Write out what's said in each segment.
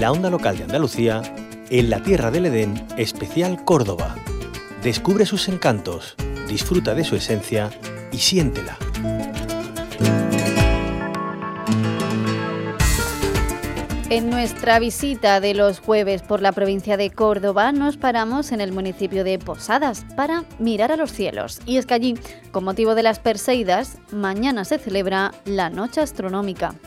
la onda local de Andalucía, en la Tierra del Edén, especial Córdoba. Descubre sus encantos, disfruta de su esencia y siéntela. En nuestra visita de los jueves por la provincia de Córdoba nos paramos en el municipio de Posadas para mirar a los cielos. Y es que allí, con motivo de las Perseidas, mañana se celebra la Noche Astronómica.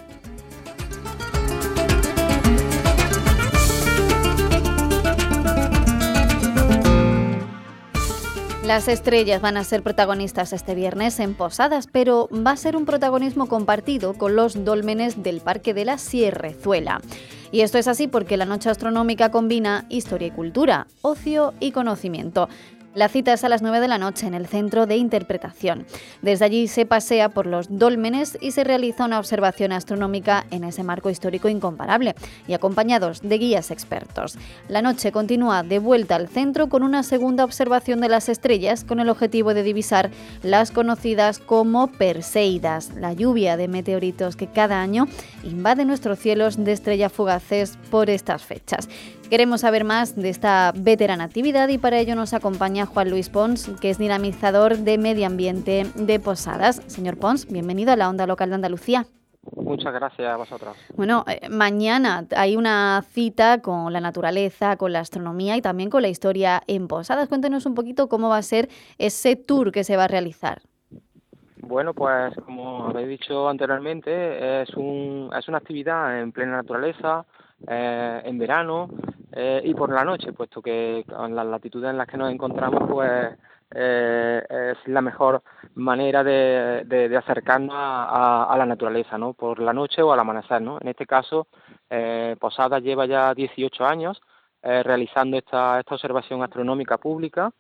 Las estrellas van a ser protagonistas este viernes en Posadas, pero va a ser un protagonismo compartido con los dólmenes del Parque de la Sierrezuela. Y esto es así porque la Noche Astronómica combina historia y cultura, ocio y conocimiento. La cita es a las 9 de la noche en el Centro de Interpretación. Desde allí se pasea por los dólmenes y se realiza una observación astronómica en ese marco histórico incomparable y acompañados de guías expertos. La noche continúa de vuelta al centro con una segunda observación de las estrellas con el objetivo de divisar las conocidas como Perseidas, la lluvia de meteoritos que cada año invade nuestros cielos de estrellas fugaces por estas fechas. Queremos saber más de esta veterana actividad y para ello nos acompaña Juan Luis Pons, que es dinamizador de medio ambiente de Posadas. Señor Pons, bienvenido a la Onda Local de Andalucía. Muchas gracias a vosotros. Bueno, mañana hay una cita con la naturaleza, con la astronomía y también con la historia en Posadas. Cuéntenos un poquito cómo va a ser ese tour que se va a realizar. Bueno, pues como habéis dicho anteriormente, es una actividad en plena naturaleza, en verano y por la noche, puesto que con las latitudes en las que nos encontramos, pues es la mejor manera de acercarnos a la naturaleza, ¿no? Por la noche o al amanecer, ¿no? En este caso, Posadas lleva ya 18 años realizando esta observación astronómica pública.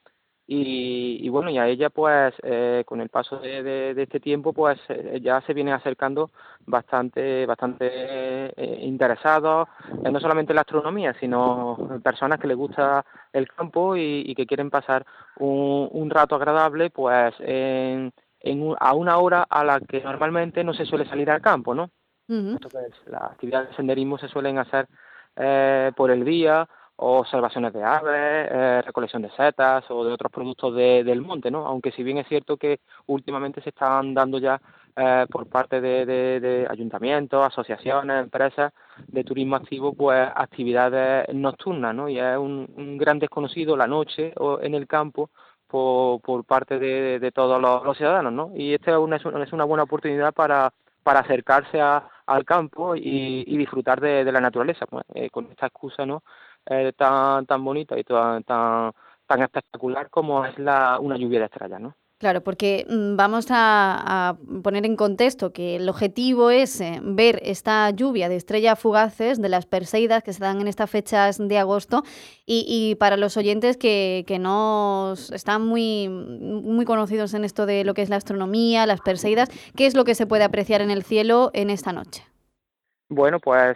Y bueno, y a ella pues con el paso de este tiempo pues ya se viene acercando bastante interesados, no solamente en la astronomía, sino personas que les gusta el campo y que quieren pasar un rato agradable pues a una hora a la que normalmente no se suele salir al campo, ¿no? Uh-huh. Entonces las actividades de senderismo se suelen hacer por el día, o observaciones de aves, recolección de setas o de otros productos del monte, ¿no? Aunque si bien es cierto que últimamente se están dando ya por parte de ayuntamientos, asociaciones, empresas de turismo activo, pues actividades nocturnas, ¿no? Y es un gran desconocido la noche o en el campo por parte de todos los ciudadanos, ¿no? Y esta es una buena oportunidad para acercarse al campo y disfrutar de la naturaleza, pues, con esta excusa, ¿no? Tan bonita y tan espectacular como es una lluvia de estrellas, ¿no? Claro, porque vamos a poner en contexto que el objetivo es ver esta lluvia de estrellas fugaces, de las Perseidas que se dan en estas fechas de agosto y para los oyentes que no están muy conocidos en esto de lo que es la astronomía, las Perseidas, ¿qué es lo que se puede apreciar en el cielo en esta noche? Bueno, pues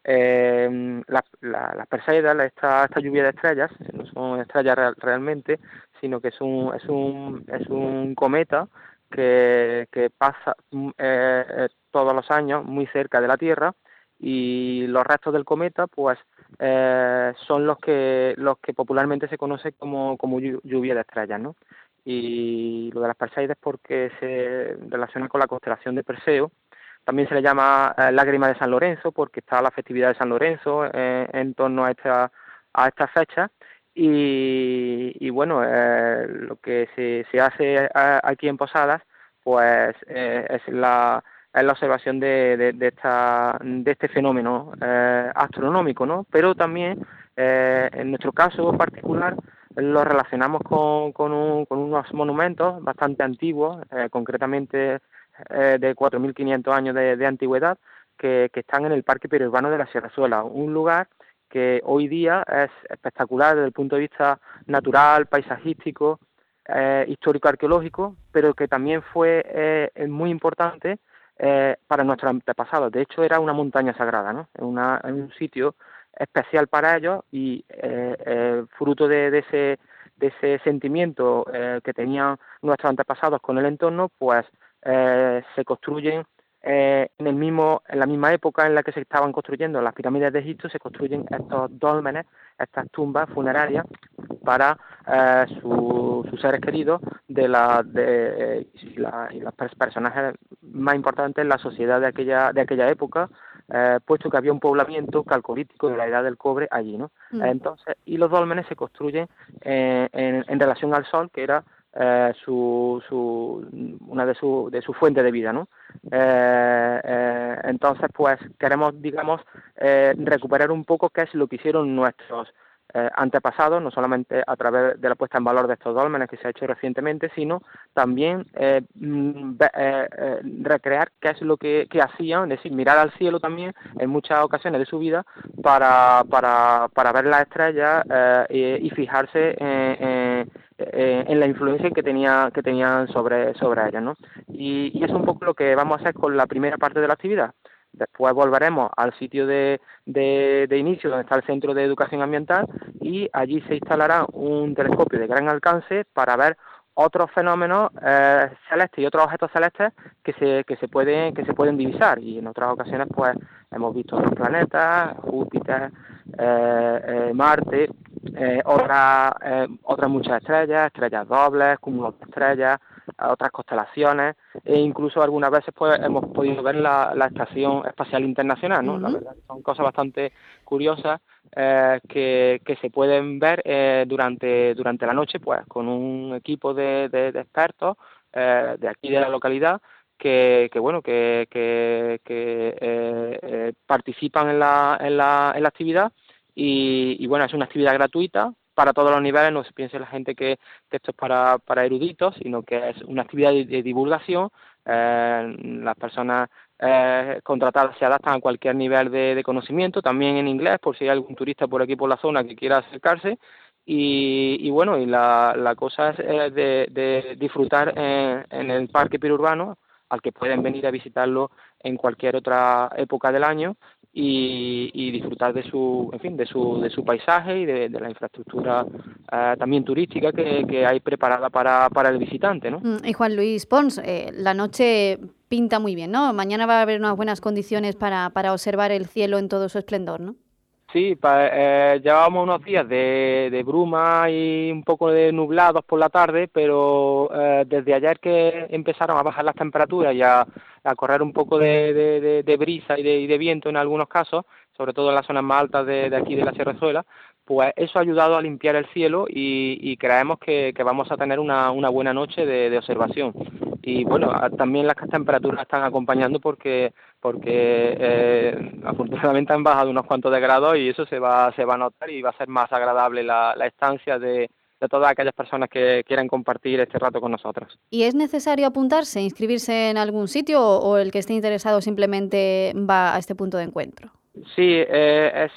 las Perseidas, esta lluvia de estrellas, no son estrellas realmente, sino que es un cometa que pasa todos los años muy cerca de la Tierra y los restos del cometa pues son los que popularmente se conoce como lluvia de estrellas, ¿no? Y lo de las Perseidas porque se relaciona con la constelación de Perseo. También se le llama Lágrima de San Lorenzo porque está la festividad de San Lorenzo en torno a esta fecha. Y bueno, lo que se hace aquí en Posadas pues es la observación de este fenómeno astronómico, ¿no? Pero también en nuestro caso particular lo relacionamos con unos monumentos bastante antiguos, concretamente de 4.500 años de antigüedad, que están en el Parque Periurbano de la Sierrezuela, un lugar que hoy día es espectacular desde el punto de vista natural, paisajístico, histórico-arqueológico, pero que también fue muy importante para nuestros antepasados. De hecho, era una montaña sagrada, ¿no? Es un sitio especial para ellos y fruto de ese sentimiento que tenían nuestros antepasados con el entorno, pues se construyen en la misma época en la que se estaban construyendo las pirámides de Egipto, se construyen estos dólmenes, estas tumbas funerarias para sus seres queridos y los personajes más importantes en la sociedad de aquella época, puesto que había un poblamiento calcolítico de la edad del cobre allí, ¿no? Entonces, y los dólmenes se construyen en relación al sol, que era una de sus fuentes de vida, ¿no? Entonces, pues queremos, digamos, recuperar un poco qué es lo que hicieron nuestros antepasados, no solamente a través de la puesta en valor de estos dólmenes que se ha hecho recientemente, sino también recrear qué es lo que hacían, es decir, mirar al cielo también en muchas ocasiones de su vida para ver las estrellas y fijarse en la influencia que tenían sobre ellas, ¿no? Y eso es un poco lo que vamos a hacer con la primera parte de la actividad. Después volveremos al sitio de inicio, donde está el Centro de Educación Ambiental, y allí se instalará un telescopio de gran alcance para ver otros fenómenos celestes y otros objetos celestes que se pueden divisar. Y en otras ocasiones, pues, hemos visto otros planetas, Júpiter, Marte, otras muchas estrellas dobles, cúmulos de estrellas, otras constelaciones, e incluso algunas veces pues hemos podido ver la Estación Espacial Internacional, ¿no? La verdad que son cosas bastante curiosas que se pueden ver durante la noche, pues con un equipo de expertos de aquí de la localidad que participan en la actividad y bueno, es una actividad gratuita para todos los niveles. No se piense la gente que esto es para eruditos, sino que es una actividad de divulgación. Las personas contratadas se adaptan a cualquier nivel de conocimiento, también en inglés, por si hay algún turista por aquí por la zona que quiera acercarse. Y bueno, y la cosa es de disfrutar en el parque periurbano, al que pueden venir a visitarlo en cualquier otra época del año, y disfrutar de su paisaje y de la infraestructura también turística que hay preparada para el visitante, ¿no? Y Juan Luis Pons, la noche pinta muy bien, ¿no? Mañana va a haber unas buenas condiciones para observar el cielo en todo su esplendor, ¿no? Sí, llevábamos unos días de bruma y un poco de nublados por la tarde, pero desde ayer que empezaron a bajar las temperaturas y a correr un poco de brisa y de viento en algunos casos, sobre todo en las zonas más altas de aquí de la Sierra, pues eso ha ayudado a limpiar el cielo y creemos que vamos a tener una buena noche de observación. Y bueno, también las temperaturas están acompañando porque afortunadamente han bajado unos cuantos de grados y eso se va a notar y va a ser más agradable la estancia de todas aquellas personas que quieran compartir este rato con nosotros. ¿Y es necesario apuntarse, inscribirse en algún sitio o el que esté interesado simplemente va a este punto de encuentro? Sí, es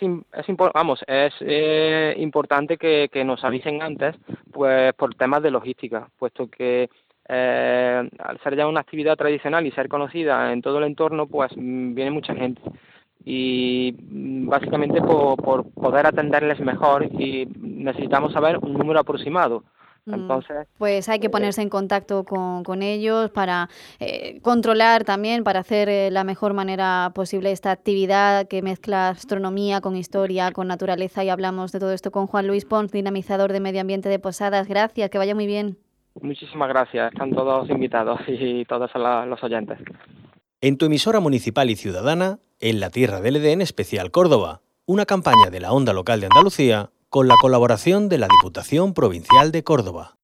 importante que nos avisen antes, pues por temas de logística, puesto que al ser ya una actividad tradicional y ser conocida en todo el entorno, pues viene mucha gente y básicamente por poder atenderles mejor y necesitamos saber un número aproximado. Entonces, pues hay que ponerse en contacto con ellos para controlar también, para hacer la mejor manera posible esta actividad que mezcla astronomía con historia, con naturaleza, y hablamos de todo esto con Juan Luis Pons, dinamizador de Medio Ambiente de Posadas. Gracias, que vaya muy bien. Muchísimas gracias, están todos invitados y todos los oyentes. En tu emisora municipal y ciudadana, en la Tierra del Edén Especial Córdoba, una campaña de la Onda Local de Andalucía con la colaboración de la Diputación Provincial de Córdoba.